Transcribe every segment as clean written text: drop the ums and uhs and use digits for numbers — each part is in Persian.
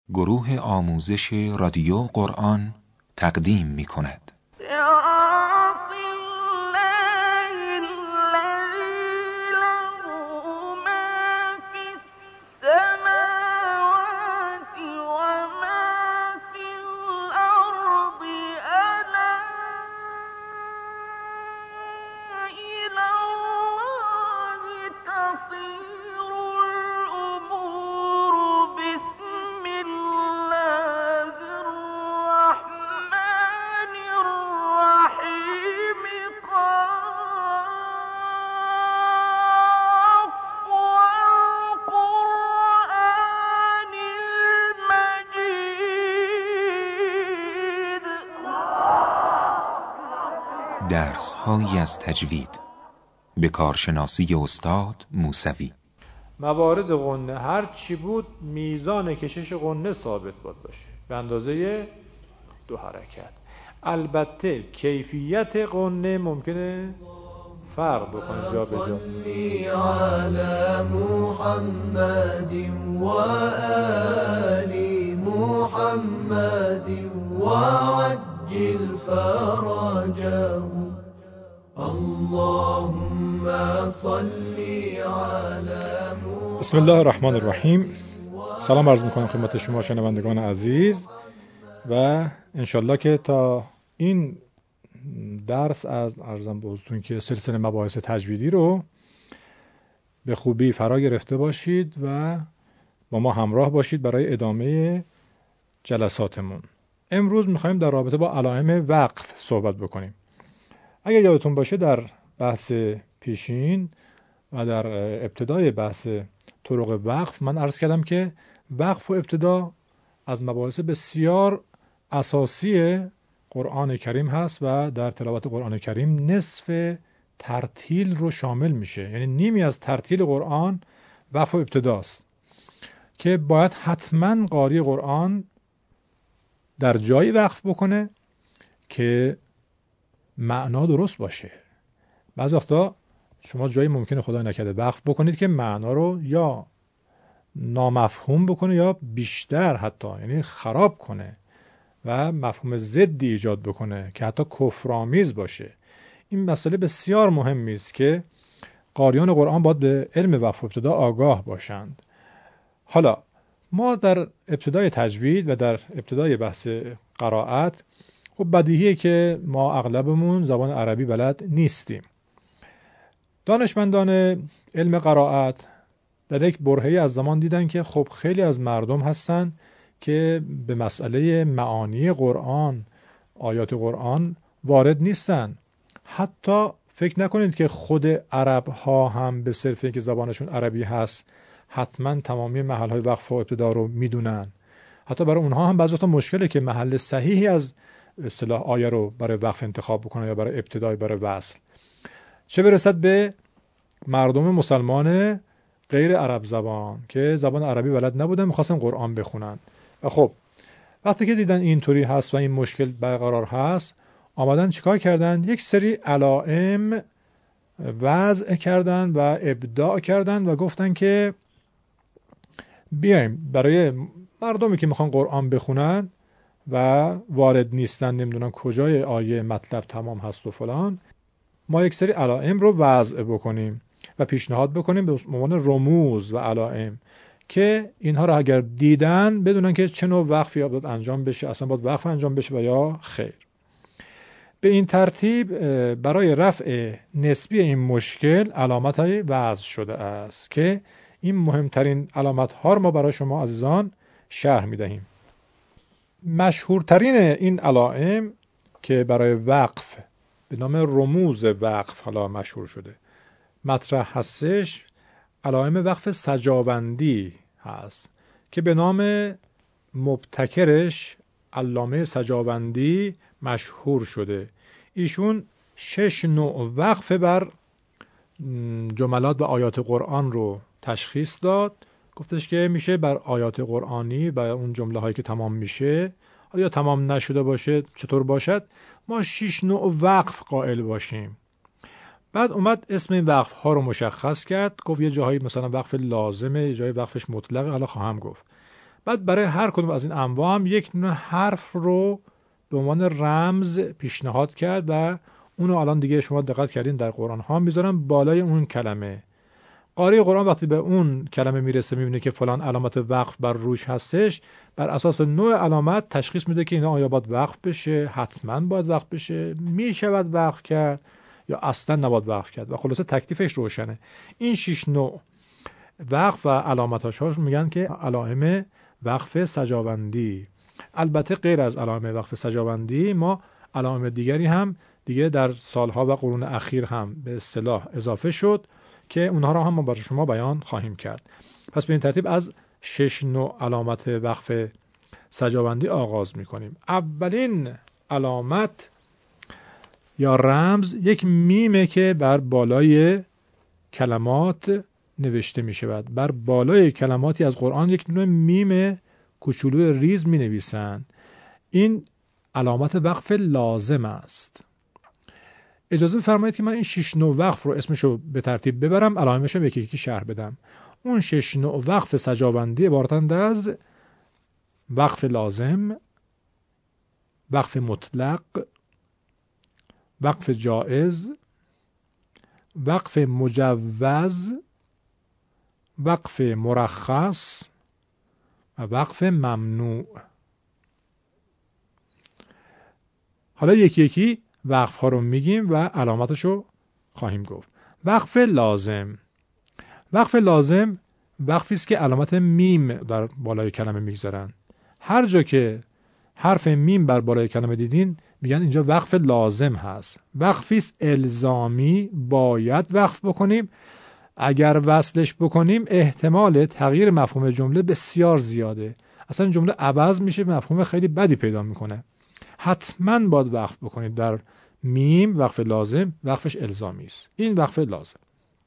گروه آموزش رادیو قرآن تقدیم می کند. درس‌هایی از تجوید به کارشناسی استاد موسوی. موارد غنه هر چی بود میزان کشش غنه ثابت باشه به اندازه 2 حرکت. البته کیفیت غنه ممکنه فرق بکنه جا به جا. علی محمد و آل محمد و عجل فرجه اللهم صل علی محمد. بسم الله الرحمن الرحیم. سلام عرض میکنم خدمت شما شنوندگان عزیز و انشالله که تا این درس از عرضم به حضورتون که سلسله مباحث تجویدی رو به خوبی فرا گرفته باشید و با ما همراه باشید برای ادامه جلساتمون. امروز میخوایم در رابطه با علائم وقف صحبت بکنیم. اگر یادتون باشه در بحث پیشین و در ابتدای بحث طرق وقف من عرض کردم که وقف و ابتدا از مباحث بسیار اساسی قرآن کریم هست و در تلاوت قرآن کریم نصف ترتیل رو شامل میشه، یعنی نیمی از ترتیل قرآن وقف و ابتداست که باید حتما قاری قرآن در جایی وقف بکنه که معنا درست باشه. بعضی وقتا شما جایی ممکنه خدای نکرده وقف بکنید که معنا رو یا نامفهوم بکنه یا بیشتر حتی یعنی خراب کنه و مفهوم ضدی ایجاد بکنه که حتی کفرآمیز باشه. این مسئله بسیار مهمی است که قاریان قرآن باید به علم وقف و ابتدا آگاه باشند. حالا ما در ابتدای تجوید و در ابتدای بحث قرائت خب بدیهیه که ما اغلبمون زبان عربی بلد نیستیم. دانشمندان علم قرائت در یک برهه‌ای از زمان دیدن که خب خیلی از مردم هستن که به مسئله معانی قرآن، آیات قرآن وارد نیستن. حتی فکر نکنید که خود عرب ها هم به صرف اینکه زبانشون عربی هست حتما تمامی محل‌های وقف و ابتدا رو میدونن. حتی برای اونها هم بعضی وقتا مشکله که محل صحیحی از اصطلاح آیه رو برای وقف انتخاب بکنن یا برای ابتدای برای وصل. چه برسد به مردم مسلمان غیر عرب زبان که زبان عربی بلد نبودن می‌خواستن قرآن بخونن. و خب وقتی که دیدن اینطوری هست و این مشکل برقرار هست آمدن چیکار کردن؟ یک سری علائم وضع کردن و ابداع کردن و گفتن که بیایم برای مردمی که میخوان قرآن بخونن و وارد نیستن، نمیدونن کجای آیه مطلب تمام هست و فلان، ما یک سری علائم رو وضع بکنیم و پیشنهاد بکنیم به عنوان رموز و علائم که اینها رو اگر دیدن بدونن که چه نوع وقفی باید انجام بشه، اصلا باید وقف انجام بشه و یا خیر. به این ترتیب برای رفع نسبی این مشکل علامت‌های وضع شده است که این مهمترین علامت‌ها رو ما برای شما عزیزان شرح می‌دهیم. مشهورترین این علائم که برای وقف به نام رموز وقف حالا مشهور شده مطرح هستش، علائم وقف سجاوندی هست که به نام مبتکرش علامه سجاوندی مشهور شده. ایشون 6 نوع وقف بر جملات و آیات قرآن رو تشخیص داد. گفتش که میشه بر آیات قرآنی و اون جمله هایی که تمام میشه یا تمام نشده باشه چطور باشد ما 6 نوع وقف قائل باشیم. بعد اومد اسم این وقف ها رو مشخص کرد، گفت یه جاهایی مثلا وقف لازمه، یه جایی وقفش مطلقه، حالا خواهم گفت. بعد برای هر کدوم از این انواع هم یک نوع حرف رو به عنوان رمز پیشنهاد کرد و اونو الان دیگه شما دقت کردین در قرآن ها میذارن بالای اون کلمه. قاری قرآن وقتی به اون کلمه میرسه میبینه که فلان علامت وقف بر روش هستش، بر اساس نوع علامت تشخیص میده که اینا آیا باید وقف بشه، حتما باید وقف بشه، میشود وقف کرد یا اصلا نباید وقف کرد و خلاصه تکلیفش روشنه. این 6 نوع وقف و علامتاش هاش میگن که علائم وقف سجاوندی. البته غیر از علائم وقف سجاوندی ما علائم دیگری هم دیگه در سالها و قرون اخیر هم به اصطلاح اضافه شد که اونها را هم ما برای شما بیان خواهیم کرد. پس به این ترتیب از 6 نوع علامت وقف سجاوندی آغاز میکنیم. اولین علامت یا رمز یک میمه که بر بالای کلمات نوشته می شود. بر بالای کلماتی از قرآن یک نوع میم کوچولو ریز می نویسن. این علامت وقف لازم است. اجازه بفرمایید که من این 6 نوع وقف رو اسمشو به ترتیب ببرم، علائمشو یکی یکی شرح بدم. اون 6 نوع وقف سجاوندی عبارتند از وقف لازم، وقف مطلق، وقف جائز، وقف مجوز، وقف مرخص و وقف ممنوع. حالا یکی یکی وقف ها رو میگیم و علامتشو خواهیم گفت. وقف لازم. وقف لازم وقفی است که علامت میم بر بالای کلمه میگذارن. هر جا که حرف میم بر بالای کلمه دیدین میگن اینجا وقف لازم هست. وقفی است الزامی، باید وقف بکنیم. اگر وصلش بکنیم احتمال تغییر مفهوم جمله بسیار زیاده. اصلا جمله عوض میشه، مفهوم خیلی بدی پیدا میکنه. حتما باید وقف بکنید. در میم وقف لازم وقفش الزامی است. این وقف لازم.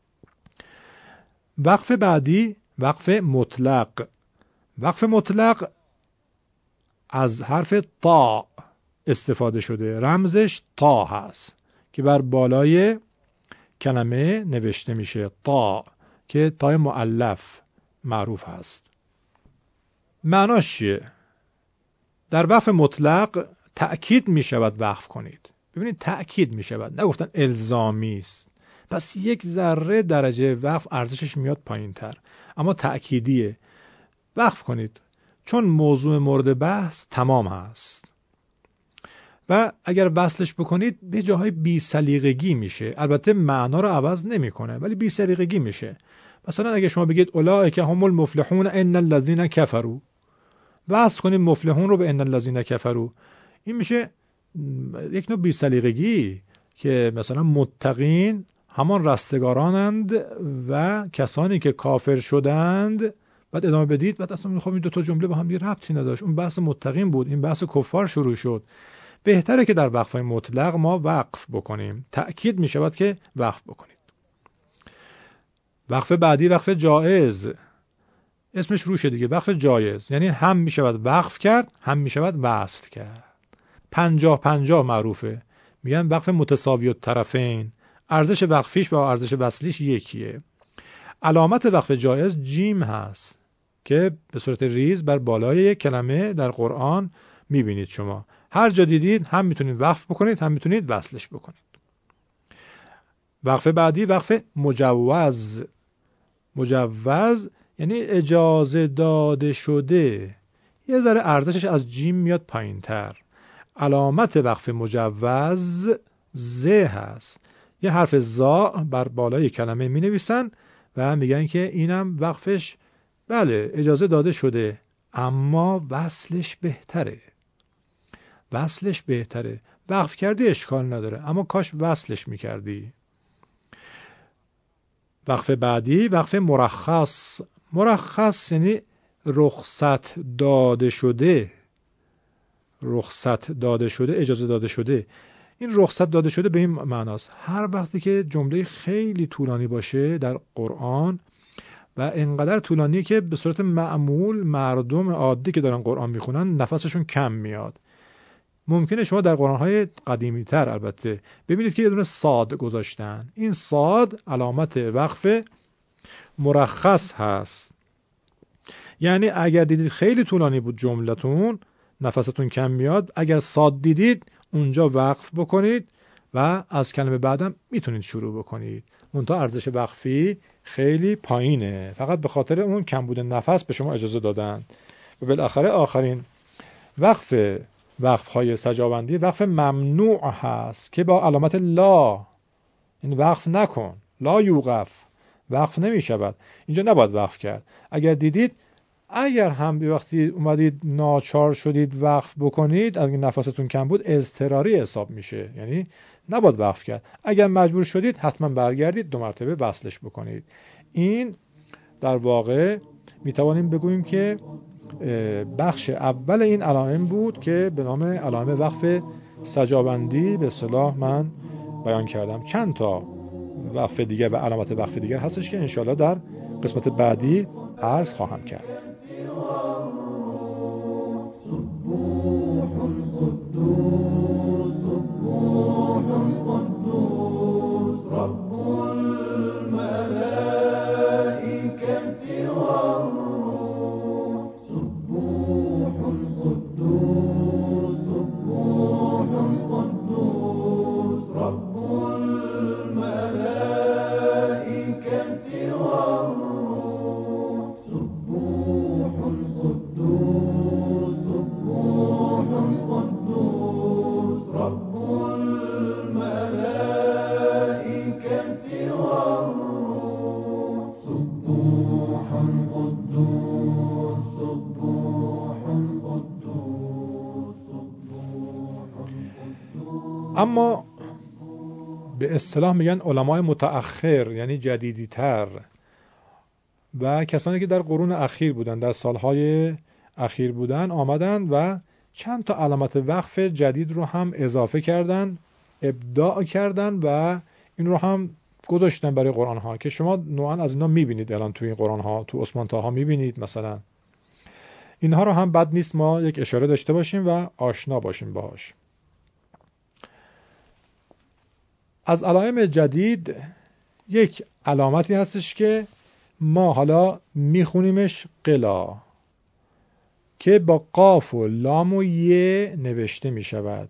وقف بعدی وقف مطلق. وقف مطلق از حرف تا استفاده شده. رمزش تا هست که بر بالای کلمه نوشته میشه. تا که تای مؤلف معروف هست. معناش چیه؟ در وقف مطلق تأکید میشود وقف کنید. ببینید تأکید میشود، نگفتن الزامی است. پس یک ذره درجه وقف ارزشش میاد پایین تر، اما تأکیدیه. وقف کنید چون موضوع مورد بحث تمام هست و اگر وصلش بکنید به جاهای بی سلیقگی میشه. البته معنا رو عوض نمیکنه ولی بی سلیقگی میشه. مثلا اگه شما بگید اولئک هم المفلحون ان الذين كفروا، وصل کنید مفلحون رو به ان الذين كفروا، این میشه یک نوع بی سلیقگی که مثلا متقین همان رستگارانند و کسانی که کافر شدند. بعد ادامه بدید بعد اصلا میخوام این دو تا جمله با هم یه ربطی نداشت. اون بحث متقین بود، این بحث کفار شروع شد. بهتره که در وقف‌های مطلق ما وقف بکنیم. تأکید می شود که وقف بکنید. وقف بعدی وقف جائز. اسمش روشه دیگه، وقف جایز. یعنی هم می شود وقف کرد هم می شود وصل کرد. 50-50 معروفه. میگن وقف متساوی الطرفین. ارزش وقفیش با ارزش وصلیش یکیه. علامت وقف جایز جیم هست که به صورت ریز بر بالای کلمه در قرآن میبینید شما. هر جا دیدید هم میتونید وقف بکنید هم میتونید وصلش بکنید. وقف بعدی وقف مجوز. مجوز یعنی اجازه داده شده. یه ذره ارزشش از جیم میاد پایین تر. علامت وقف مجوز ز هست. یه حرف زا بر بالای کلمه می نویسن و میگن که اینم وقفش بله اجازه داده شده اما وصلش بهتره. وصلش بهتره. وقف کردی اشکال نداره اما کاش وصلش میکردی. وقف بعدی وقف مرخص. مرخص یعنی رخصت داده شده. رخصت داده شده، اجازه داده شده. این رخصت داده شده به این معناست هر وقتی که جمله خیلی طولانی باشه در قرآن و انقدر طولانی که به صورت معمول مردم عادی که دارن قرآن میخونن نفسشون کم میاد. ممکنه شما در قرآن‌های قدیمی تر البته ببینید که یه دونه صاد گذاشتن. این صاد علامت وقف مرخص هست. یعنی اگر دیدید خیلی طولانی بود جملتون، نفستون کم میاد، اگر صاد دیدید اونجا وقف بکنید و از کلمه بعدم میتونید شروع بکنید. منتها ارزش وقفی خیلی پایینه، فقط به خاطر اون کمبود نفس به شما اجازه دادن. و بالاخره آخرین وقف‌های سجاوندی وقف ممنوع هست که با علامت لا، این وقف نکن، لا یوقف، وقف نمی شود. اینجا نباید وقف کرد. اگر دیدید اگر هم به وقتی اومدید ناچار شدید وقف بکنید، اگر نفستون کم بود اضطراری حساب میشه، یعنی نباید وقف کرد. اگر مجبور شدید حتما برگردید 2 مرتبه وصلش بکنید. این در واقع میتوانیم بگوییم که بخش اول این علائم بود که به نام علائم وقف سجاوندی به اصطلاح من بیان کردم. چند تا وقف دیگر و علامت وقف دیگر هستش که انشاءالله در قسمت بعدی عرض خواهم کرد. اما به اصطلاح میگن علمای متأخر، یعنی جدیدی‌تر و کسانی که در قرون اخیر بودن، در سالهای اخیر بودن، آمدن و چند تا علامت وقف جدید رو هم اضافه کردن، ابداع کردن و این رو هم گذاشتن برای قرآن ها که شما نوعا از اینا میبینید الان تو این قرآن ها، تو عثمان طه ها میبینید مثلا. اینها رو هم بد نیست ما یک اشاره داشته باشیم و آشنا باشیم باهاش. از علائم جدید یک علامتی هستش که ما حالا میخونیمش قلا، که با قاف و لام و یه نوشته میشود.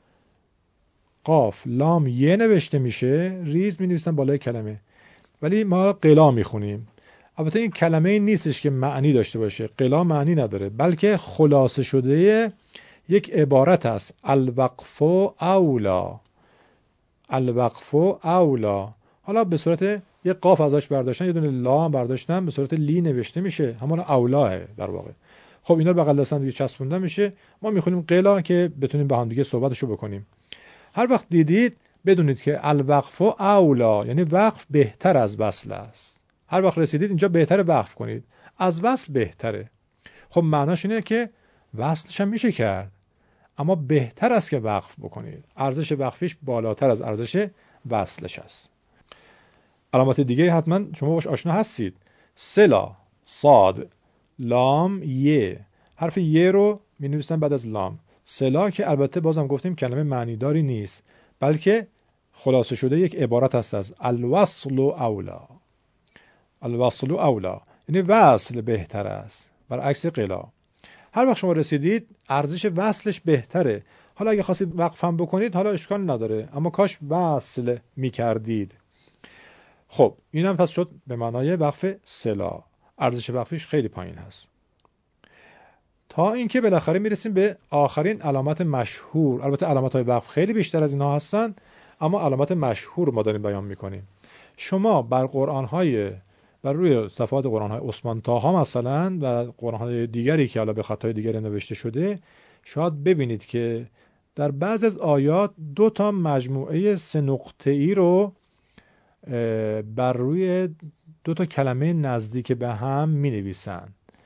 قاف لام یه نوشته میشه، ریز می نویسن بالای کلمه، ولی ما قلا میخونیم. البته این کلمه نیستش که معنی داشته باشه، قلا معنی نداره، بلکه خلاصه شده یک عبارت است. الوقف اولا، الوقف اولا. حالا به صورت یک قاف ازش برداشتن، یه دونه لا هم برداشتن، به صورت لی نوشته میشه، همون اولاه در واقع. خب اینا بغل دستن دیگه چسبونده میشه، ما میخونیم قلا که بتونیم با هم دیگه صحبتشو بکنیم. هر وقت دیدید بدونید که الوقف اولا یعنی وقف بهتر از وصل است. هر وقت رسیدید اینجا بهتر وقف کنید، از وصل بهتره. خب معناش اینه که وصلش هم میشه کرد، اما بهتر است که وقف بکنید. ارزش وقفیش بالاتر از ارزش وصلش است. علامات دیگه حتما شما باش آشنا هستید. سلا، صاد، لام، یه. حرف یه رو می نویسن بعد از لام. سلا که البته بازم گفتیم کلمه معنیداری نیست، بلکه خلاصه شده یک عبارت است از الوصل اولا. الوصل اولا یعنی وصل بهتر است، برعکس قلا. هر وقت شما رسیدید ارزش وصلش بهتره. حالا اگه خواستید وقفم بکنید حالا اشکال نداره، اما کاش وصل می کردید. خب این هم پس شد به معنای وقف سلا. ارزش وقفیش خیلی پایین هست. تا اینکه بالاخره میرسیم به آخرین علامت مشهور. البته علامت های وقف خیلی بیشتر از اینها هستن، اما علامت مشهور ما داریم بیان میکنیم. شما بر قرآن های بر روی صفحات قرآن های عثمان طه ها مثلا و قرآن های دیگری که حالا به خطای دیگری نوشته شده، شاید ببینید که در بعض از آیات 2 تا مجموعه 3 نقطه‌ای رو بر روی 2 تا کلمه نزدیک به هم می نویسن.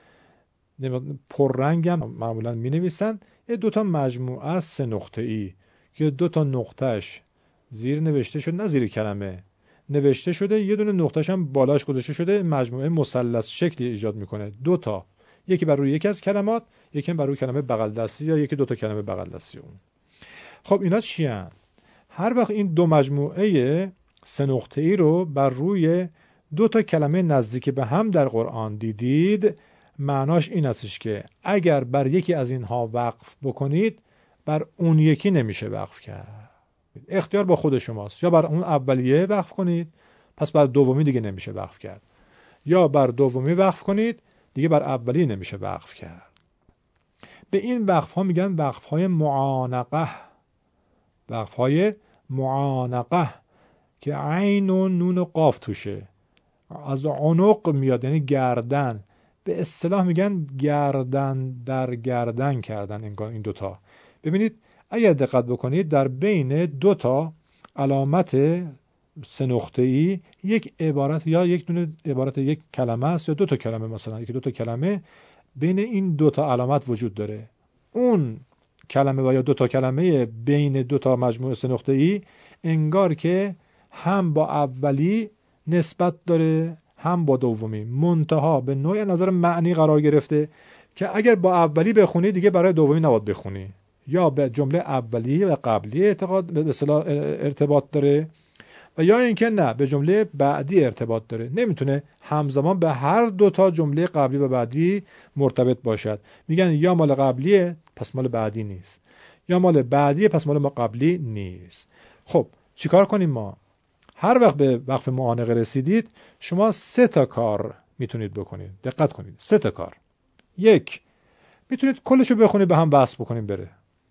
پررنگ هم معمولا می نویسن. 2 تا مجموعه 3 نقطه‌ای که 2 تا نقطهش زیر نوشته شده، نه زیر کلمه نوشته شده، یه دونه نقطهش هم بالاش گذاشته شده، مجموعه مثلث شکلی ایجاد میکنه. 2 تا، یکی بر روی یکی از کلمات، یکی بر روی کلمه بغل دستی یا یکی 2 تا کلمه بغل دستی اون. خب اینا چی هستند؟ هر وقت این 2 مجموعه 3 نقطه‌ای رو بر روی 2 تا کلمه نزدیک به هم در قرآن دیدید، معناش این استش که اگر بر یکی از اینها وقف بکنید بر اون یکی نمیشه وقف کرد. اختیار با خود شماست. یا بر اون اولیه وقف کنید، پس بر دومی دیگه نمیشه وقف کرد. یا بر دومی وقف کنید، دیگه بر اولی نمیشه وقف کرد. به این وقف ها میگن وقف های معانقه. وقف های معانقه که عین و نون و قاف توشه. از عنق میاد، یعنی گردن. به اصطلاح میگن گردن در گردن کردن این دوتا. ببینید اگر دقت بکنید در بین دوتا علامت 3 نقطه‌ای یک عبارت یا یک دونه عبارت یک کلمه است یا 2 تا کلمه، مثلا یکی 2 تا کلمه بین این 2 تا علامت وجود داره. اون کلمه و یا 2 تا کلمه بین 2 تا مجموعه 3 نقطه‌ای انگار که هم با اولی نسبت داره هم با دومی، منتها به نوع نظر معنی قرار گرفته که اگر با اولی بخونی دیگه برای دومی نباید بخونی. یا به جمله اولی و قبلی به اصطلاح ارتباط داره و یا اینکه نه به جمله بعدی ارتباط داره. نمیتونه همزمان به هر 2 تا جمله قبلی و بعدی مرتبط باشد. میگن یا مال قبلیه پس مال بعدی نیست، یا مال بعدیه پس مال ما قبلی نیست. خب چیکار کنیم ما؟ هر وقت به وقف معانقه رسیدید شما 3 تا کار میتونید بکنید. دقت کنید، 3 تا کار. 1 میتونید کلشو بخونید به هم وصل بکنید بره،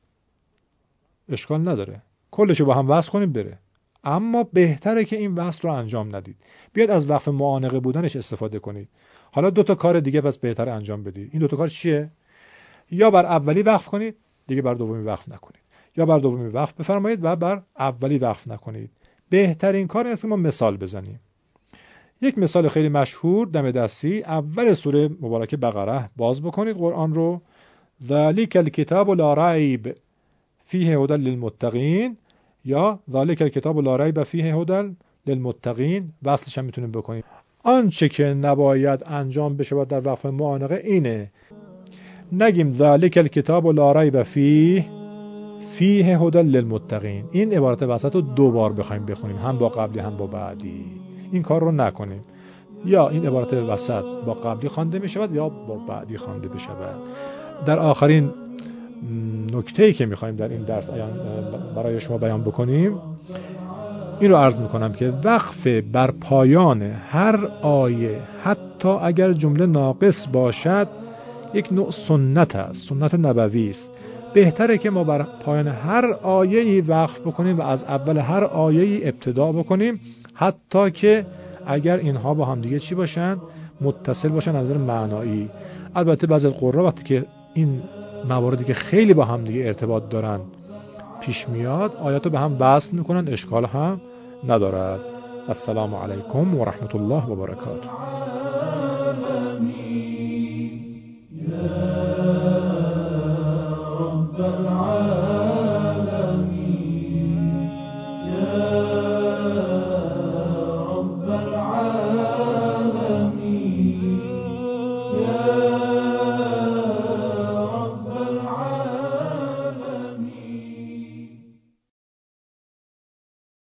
اشکال نداره، کلشو با هم وصل کنید بره. اما بهتره که این وصل رو انجام ندید، بیاد از وقف معانقه بودنش استفاده کنید. حالا 2 تا کار دیگه پس بهتره انجام بدید. این 2 تا کار چیه؟ یا بر اولی وقف کنید دیگه بر دومی وقف نکنید، یا بر دومی وقف بفرمایید و بر اولی وقف نکنید. بهترین کار اینه که ما مثال بزنیم. یک مثال خیلی مشهور دم دستی، اول سوره مبارکه بقره باز بکنید قرآن رو. ذالک الکتاب لا ریب فیه هدی للمتقین، یا ذالک الکتاب لا ریب فیه هدی للمتقین. وصلش هم میتونید بکنید. آنچه که نباید انجام بشه در وقف معانقه اینه نگیم ذالک الکتاب لا ریب فیه هدی للمتقین. این عبارت وسط رو 2 بار بخوایم بخونیم، هم با قبلی هم با بعدی. این کار رو نکنیم. یا این عبارت وسط با قبلی خوانده می شود یا با بعدی خوانده بشود. در آخرین نکته‌ای که می‌خوایم در این درس برای شما بیان بکنیم این رو عرض می‌کنم که وقف بر پایان هر آیه حتی اگر جمله ناقص باشد یک نوع سنت است، سنت نبوی است. بهتره که ما بر پایان هر آیه‌ای وقف بکنیم و از اول هر آیه‌ای ابتدا بکنیم، حتی که اگر اینها با هم دیگه چی باشن؟ متصل باشن از نظر معنایی. البته بعضی از قرا وقتی که این مواردی که خیلی با هم دیگه ارتباط دارن پیش میاد آیاتو به هم وصل میکنن، اشکال هم ندارد. السلام علیکم و رحمت الله و برکاته.